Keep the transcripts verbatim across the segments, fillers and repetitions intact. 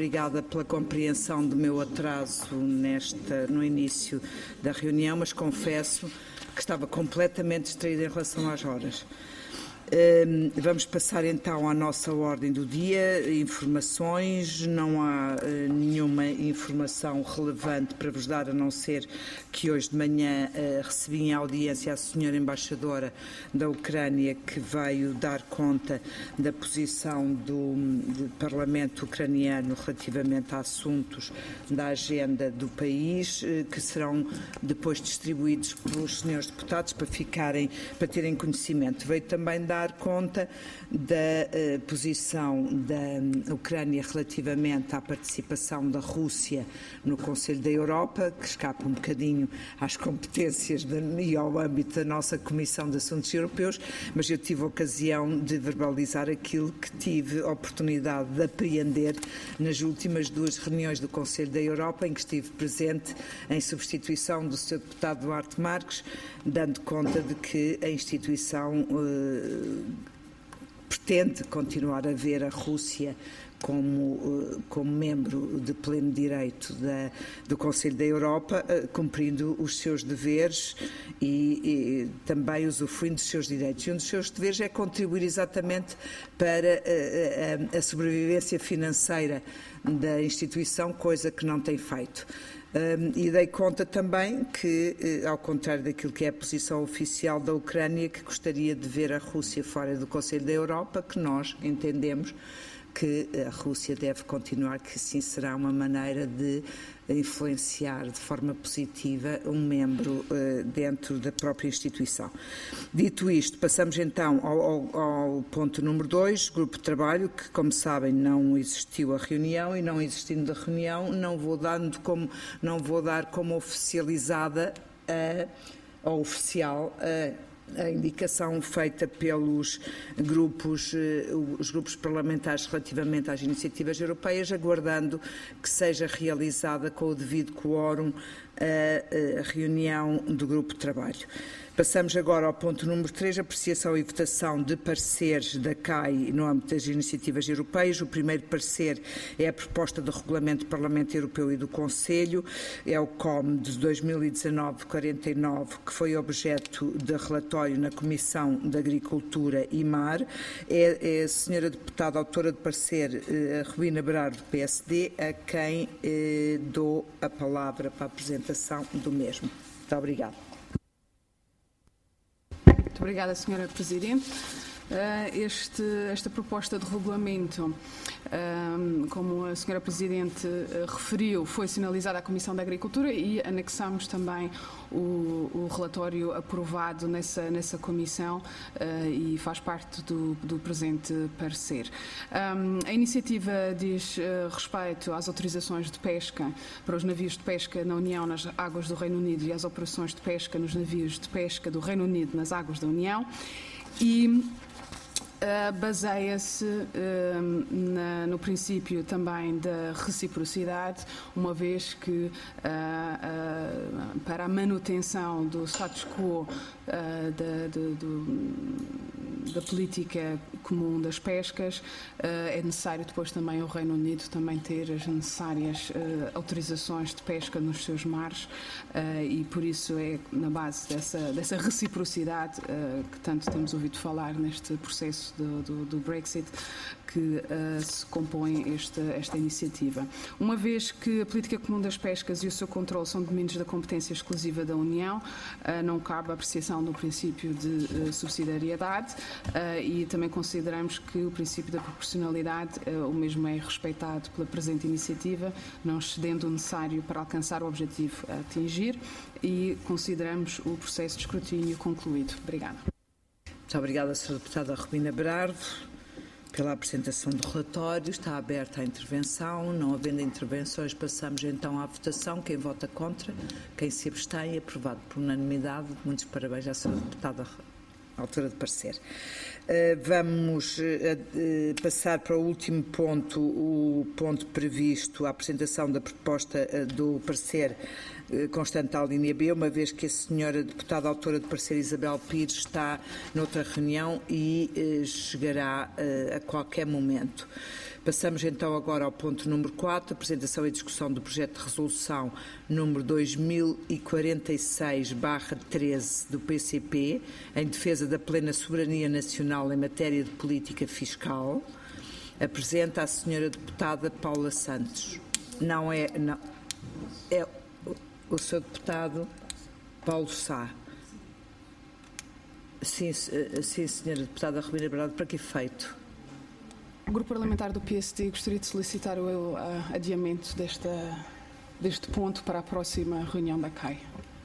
obrigada pela compreensão do meu atraso nesta, no início da reunião, mas confesso que estava completamente distraída em relação às horas. Vamos passar então à nossa ordem do dia, informações. Não há uh, nenhuma informação relevante para vos dar, a não ser que hoje de manhã uh, recebi em audiência a senhora embaixadora da Ucrânia, que veio dar conta da posição do, do Parlamento ucraniano relativamente a assuntos da agenda do país, uh, que serão depois distribuídos pelos senhores deputados para ficarem, para terem conhecimento. Veio também dar conta da uh, posição da Ucrânia relativamente à participação da Rússia no Conselho da Europa, que escapa um bocadinho às competências de, e ao âmbito da nossa Comissão de Assuntos Europeus, mas eu tive a ocasião de verbalizar aquilo que tive a oportunidade de apreender nas últimas duas reuniões do Conselho da Europa, em que estive presente em substituição do senhor deputado Duarte Marques, dando conta de que a instituição uh, pretende continuar a ver a Rússia como, como membro de pleno direito da, do Conselho da Europa, cumprindo os seus deveres e, e também usufruindo dos seus direitos. E um dos seus deveres é contribuir exatamente para a, a, a sobrevivência financeira da instituição, coisa que não tem feito. Um, e dei conta também que, ao contrário daquilo que é a posição oficial da Ucrânia, que gostaria de ver a Rússia fora do Conselho da Europa, que nós entendemos que a Rússia deve continuar, que sim será uma maneira de influenciar de forma positiva um membro uh, dentro da própria instituição. Dito isto, passamos então ao, ao, ao ponto número dois, grupo de trabalho, que, como sabem, não existiu a reunião, e não existindo a reunião, não vou, dando como, não vou dar como oficializada a, ou oficial a a indicação feita pelos grupos, os grupos parlamentares relativamente às iniciativas europeias, aguardando que seja realizada com o devido quórum a, a reunião do grupo de trabalho. Passamos agora ao ponto número três, apreciação e votação de pareceres da C A I no âmbito das iniciativas europeias. O primeiro parecer é a proposta do Regulamento do Parlamento Europeu e do Conselho, é o C O M de dois mil e dezanove quarenta e nove, que foi objeto de relatório na Comissão de Agricultura e Mar. É, é a senhora deputada autora de parecer, eh, Rubina Berardo, do P S D, a quem eh, dou a palavra para a apresentação do mesmo. Muito obrigada. Muito obrigada, senhora Presidente. Este, esta proposta de regulamento, como a senhora Presidente referiu, foi sinalizada à Comissão da Agricultura e anexamos também o, o relatório aprovado nessa, nessa comissão e faz parte do, do presente parecer. A iniciativa diz respeito às autorizações de pesca para os navios de pesca na União nas águas do Reino Unido e às operações de pesca nos navios de pesca do Reino Unido nas águas da União e Uh, baseia-se uh, na, no princípio também da reciprocidade, uma vez que uh, uh, para a manutenção do status quo uh, da, de, do, da política comum das pescas, uh, é necessário depois também o Reino Unido também ter as necessárias uh, autorizações de pesca nos seus mares uh, e por isso é na base dessa, dessa reciprocidade uh, que tanto temos ouvido falar neste processo Do, do, do Brexit, que uh, se compõe esta, esta iniciativa. Uma vez que a política comum das pescas e o seu controle são domínios da competência exclusiva da União, uh, não cabe a apreciação do princípio de uh, subsidiariedade uh, e também consideramos que o princípio da proporcionalidade, uh, o mesmo é respeitado pela presente iniciativa, não excedendo o necessário para alcançar o objetivo a atingir, e consideramos o processo de escrutínio concluído. Obrigada. Muito obrigada, senhora deputada Rubina Berardo, pela apresentação do relatório. Está aberta a intervenção. Não havendo intervenções, passamos então à votação. Quem vota contra, quem se abstém, aprovado por unanimidade. Muitos parabéns à senhora deputada autora de parecer. Uh, vamos uh, uh, passar para o último ponto, o ponto previsto, a apresentação da proposta uh, do parecer uh, constante à linha B, uma vez que a senhora deputada autora de parecer, Isabel Pires, está noutra reunião e uh, chegará uh, a qualquer momento. Passamos então agora ao ponto número quatro, apresentação e discussão do projeto de resolução número dois mil e quarenta e seis barra treze do P C P, em defesa da plena soberania nacional em matéria de política fiscal. Apresenta a senhora deputada Paula Santos. Não é, não, é o, o senhor deputado Paulo Sá. Sim, sim, senhora deputada Romina Brado, para que efeito? O Grupo Parlamentar do P S D gostaria de solicitar o uh, adiamento desta, deste ponto para a próxima reunião da C A I.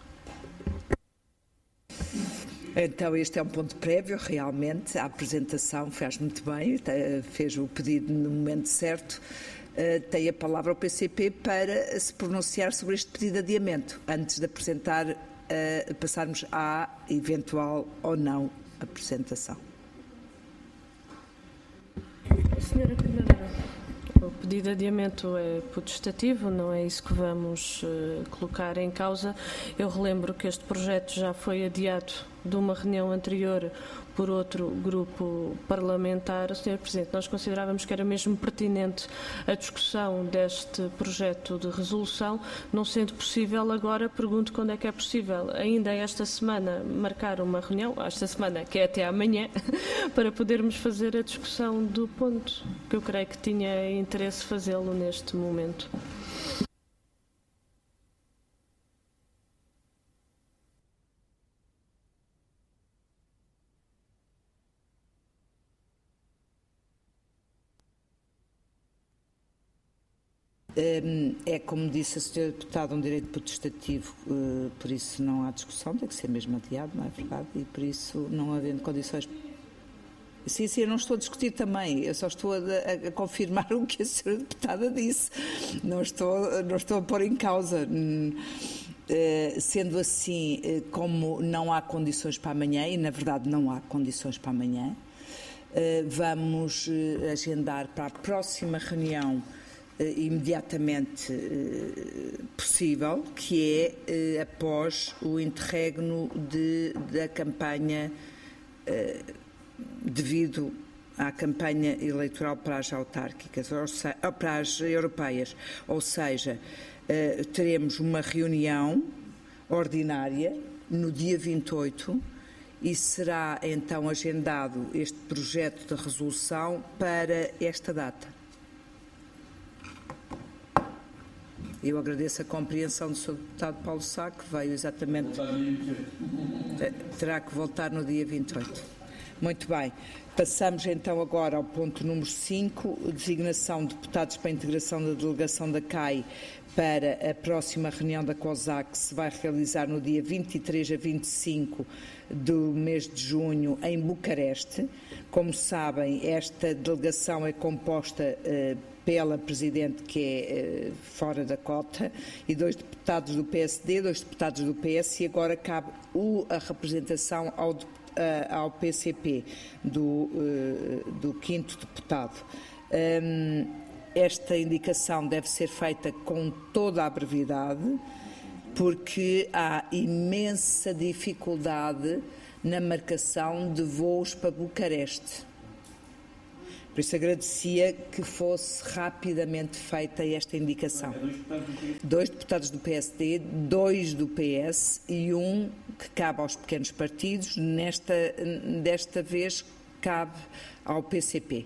Então, este é um ponto prévio, realmente, a apresentação faz muito bem, fez o pedido no momento certo. Tem a palavra ao P C P para se pronunciar sobre este pedido de adiamento, antes de apresentar, uh, passarmos à eventual ou não apresentação. Senhora Coordenadora, o pedido de adiamento é potestativo, não é isso que vamos uh, colocar em causa. Eu relembro que este projeto já foi adiado de uma reunião anterior por outro grupo parlamentar. senhor Presidente, nós considerávamos que era mesmo pertinente a discussão deste projeto de resolução. Não sendo possível agora, pergunto quando é que é possível, ainda esta semana, marcar uma reunião, esta semana, que é até amanhã, para podermos fazer a discussão do ponto, que eu creio que tinha interesse fazê-lo neste momento. É, como disse a senhora deputada, um direito potestativo, por isso não há discussão, tem que ser mesmo adiado, não é verdade? E por isso, não havendo condições... Sim, sim, eu não estou a discutir também, eu só estou a, a, a confirmar o que a senhora deputada disse, não estou, não estou a pôr em causa. Sendo assim, como não há condições para amanhã, e na verdade não há condições para amanhã, vamos agendar para a próxima reunião imediatamente uh, possível, que é uh, após o interregno de, da campanha, uh, devido à campanha eleitoral para as autárquicas, ou se, ou para as europeias. Ou seja, uh, teremos uma reunião ordinária no dia vinte e oito e será então agendado este projeto de resolução para esta data. Eu agradeço a compreensão do senhor deputado Paulo Sá, que veio exatamente... Terá que voltar no dia vinte e oito. Muito bem. Passamos então agora ao ponto número cinco, designação de deputados para a integração da delegação da C A I para a próxima reunião da COSAC, que se vai realizar no dia vinte e três a vinte e cinco do mês de junho em Bucareste. Como sabem, esta delegação é composta uh, pela Presidente, que é uh, fora da cota, e dois deputados do P S D, dois deputados do P S, e agora cabe o, a representação ao, uh, ao P C P, do, uh, do quinto deputado. Um, esta indicação deve ser feita com toda a brevidade, porque há imensa dificuldade na marcação de voos para Bucareste. Por isso agradecia que fosse rapidamente feita esta indicação. Dois deputados do P S D, dois do P S e um que cabe aos pequenos partidos, nesta, desta vez cabe ao P C P.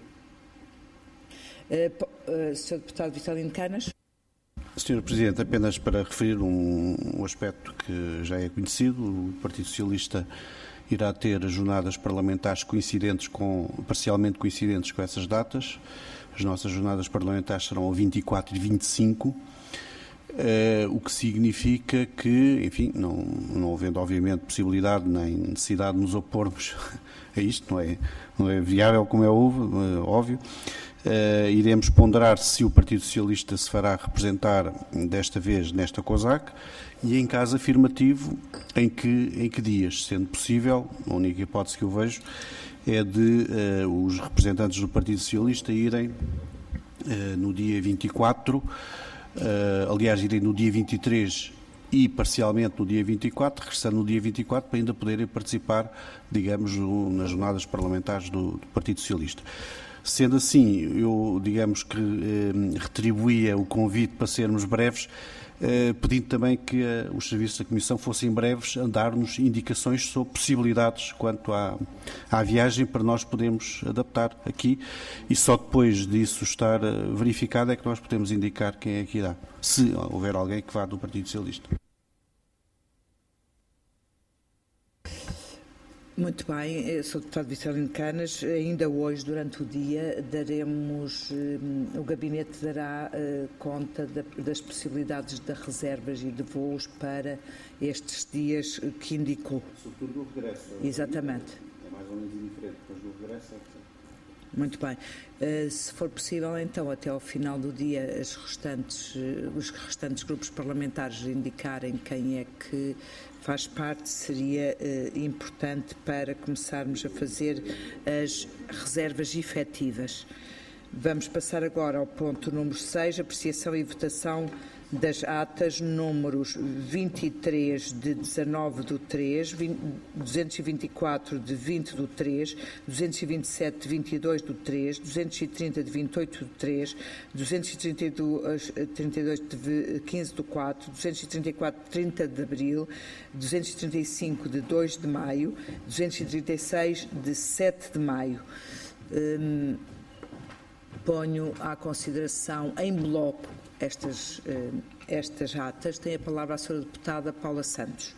Uh, uh, senhor Deputado Vitalino Canas. senhor Presidente, apenas para referir um, um aspecto que já é conhecido, o Partido Socialista irá ter jornadas parlamentares coincidentes com, parcialmente coincidentes com essas datas. As nossas jornadas parlamentares serão a vinte e quatro e vinte e cinco, eh, o que significa que, enfim, não, não havendo obviamente possibilidade nem necessidade de nos opormos a isto, não é, não é viável como é óbvio, óbvio. Uh, iremos ponderar se o Partido Socialista se fará representar desta vez nesta COSAC e, em caso afirmativo, em que, em que dias, sendo possível, a única hipótese que eu vejo é de uh, os representantes do Partido Socialista irem uh, no dia vinte e quatro, uh, aliás, irem no dia vinte e três e parcialmente no dia vinte e quatro, regressando no dia vinte e quatro para ainda poderem participar, digamos, no, nas jornadas parlamentares do, do Partido Socialista. Sendo assim, eu, digamos que eh, retribuía o convite para sermos breves, eh, pedindo também que eh, os serviços da Comissão fossem breves a dar-nos indicações sobre possibilidades quanto à, à viagem para nós podermos adaptar aqui e só depois disso estar eh, verificado é que nós podemos indicar quem é que irá, se houver alguém que vá do Partido Socialista. Muito bem, eu sou o deputado Vitalino Canas. Ainda hoje, durante o dia, daremos, o Gabinete dará uh, conta da, das possibilidades de reservas e de voos para estes dias que indicou. Sobretudo no regresso. Exatamente. É mais ou menos indiferente, mas no regresso é que... Muito bem. Uh, se for possível, então, até ao final do dia, as restantes, uh, os restantes grupos parlamentares indicarem quem é que faz parte, seria uh, importante para começarmos a fazer as reservas efetivas. Vamos passar agora ao ponto número seis, apreciação e votação das atas números vinte e três de dezanove do três, duzentos e vinte e quatro de vinte do três, duzentos e vinte e sete de vinte e dois do três, duzentos e trinta de vinte e oito do três, duzentos e trinta e dois de quinze do quatro, duzentos e trinta e quatro de trinta de abril, duzentos e trinta e cinco de dois de maio, duzentos e trinta e seis de sete de maio. Hum, ponho à consideração em bloco estas, estas atas. Tem a palavra a senhora deputada Paula Santos.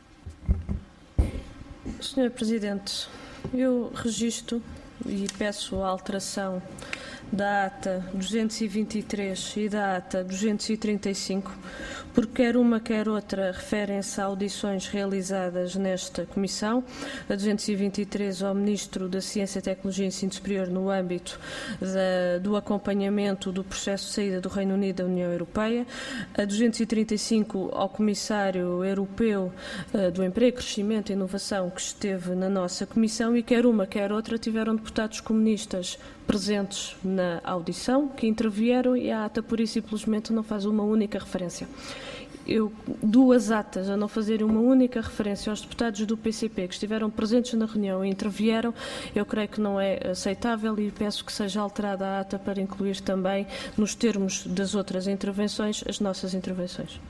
senhor Presidente, eu registro e peço a alteração da ata duzentos e vinte e três e da ata duzentos e trinta e cinco, porque quer uma quer outra referem-se a audições realizadas nesta Comissão. A duzentos e vinte e três ao Ministro da Ciência, Tecnologia e Ensino Superior no âmbito da, do acompanhamento do processo de saída do Reino Unido da União Europeia. A duzentos e trinta e cinco ao Comissário Europeu uh, do Emprego, Crescimento e Inovação, que esteve na nossa Comissão, e quer uma quer outra tiveram deputados comunistas presentes na audição, que intervieram, e a ata pura e simplesmente não faz uma única referência. Eu, duas atas a não fazerem uma única referência aos deputados do P C P que estiveram presentes na reunião e intervieram, eu creio que não é aceitável e peço que seja alterada a ata para incluir também, nos termos das outras intervenções, as nossas intervenções.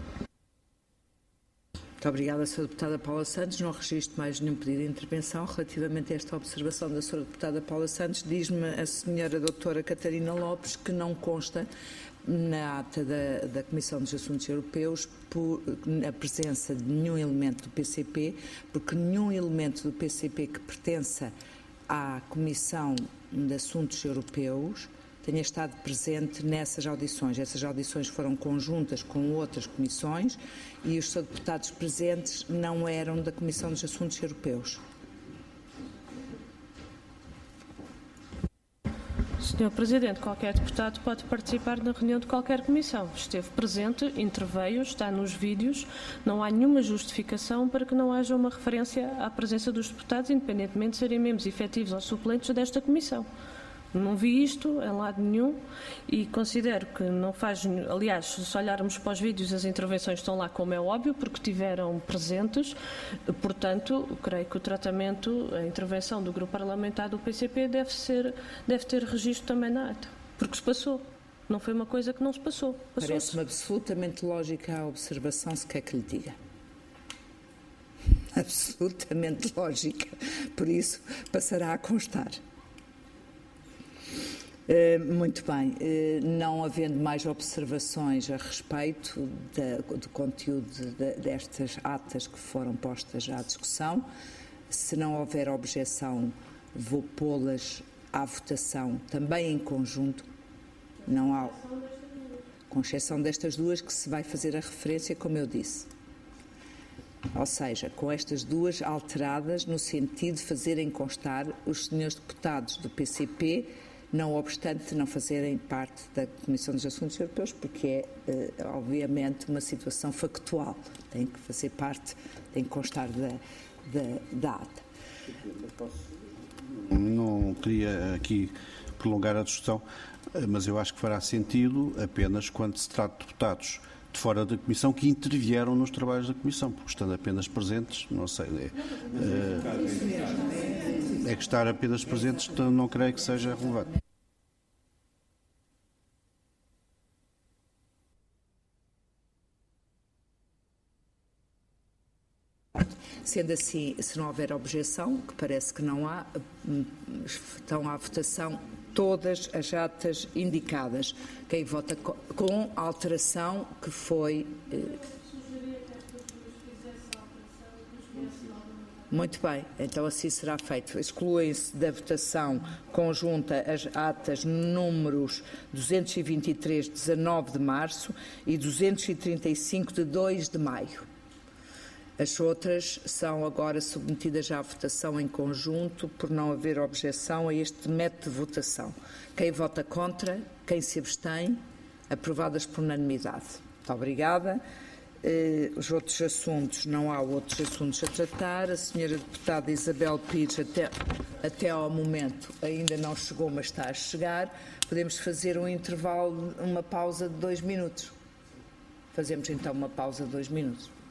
Muito obrigada, senhora deputada Paula Santos. Não registro mais nenhum pedido de intervenção. Relativamente a esta observação da senhora deputada Paula Santos, diz-me a senhora doutora Catarina Lopes que não consta na ata da, da Comissão dos Assuntos Europeus por, a presença de nenhum elemento do P C P, porque nenhum elemento do P C P que pertença à Comissão de Assuntos Europeus tenha estado presente nessas audições. Essas audições foram conjuntas com outras comissões e os deputados presentes não eram da Comissão dos Assuntos Europeus. senhor Presidente, qualquer deputado pode participar na reunião de qualquer comissão. Esteve presente, interveio, está nos vídeos. Não há nenhuma justificação para que não haja uma referência à presença dos deputados, independentemente de serem membros efetivos ou suplentes desta comissão. Não vi isto em lado nenhum e considero que não faz... Aliás, se olharmos para os vídeos, as intervenções estão lá, como é óbvio, porque estiveram presentes. Portanto, creio que o tratamento, a intervenção do grupo parlamentar do P C P deve, ser, deve ter registro também na ata, porque se passou. Não foi uma coisa que não se passou. Parece-me absolutamente lógica a observação, se quer que lhe diga. Absolutamente lógica. Por isso, passará a constar. Muito bem, não havendo mais observações a respeito do conteúdo destas atas que foram postas à discussão, se não houver objeção, vou pô-las à votação também em conjunto, não há, com exceção destas duas que se vai fazer a referência, como eu disse. Ou seja, com estas duas alteradas no sentido de fazerem constar os senhores deputados do P C P, não obstante não fazerem parte da Comissão dos Assuntos Europeus, porque é, eh, obviamente, uma situação factual. Tem que fazer parte, tem que constar da, da, da ata. Não queria aqui prolongar a discussão, mas eu acho que fará sentido apenas quando se trata de deputados de fora da Comissão que intervieram nos trabalhos da Comissão, porque estando apenas presentes, não sei, é, é, é que estar apenas presentes não creio que seja relevante. Sendo assim, se não houver objeção, que parece que não há, estão à votação todas as atas indicadas. Quem vota com a alteração que foi... Muito bem, então assim será feito. Excluem-se da votação conjunta as atas números duzentos e vinte e três de dezanove de março e duzentos e trinta e cinco de dois de maio. As outras são agora submetidas à votação em conjunto por não haver objeção a este método de votação. Quem vota contra, quem se abstém, aprovadas por unanimidade. Muito obrigada. Uh, os outros assuntos, não há outros assuntos a tratar. A senhora deputada Isabel Pires, até, até ao momento, ainda não chegou, mas está a chegar. Podemos fazer um intervalo, uma pausa de dois minutos. Fazemos então uma pausa de dois minutos.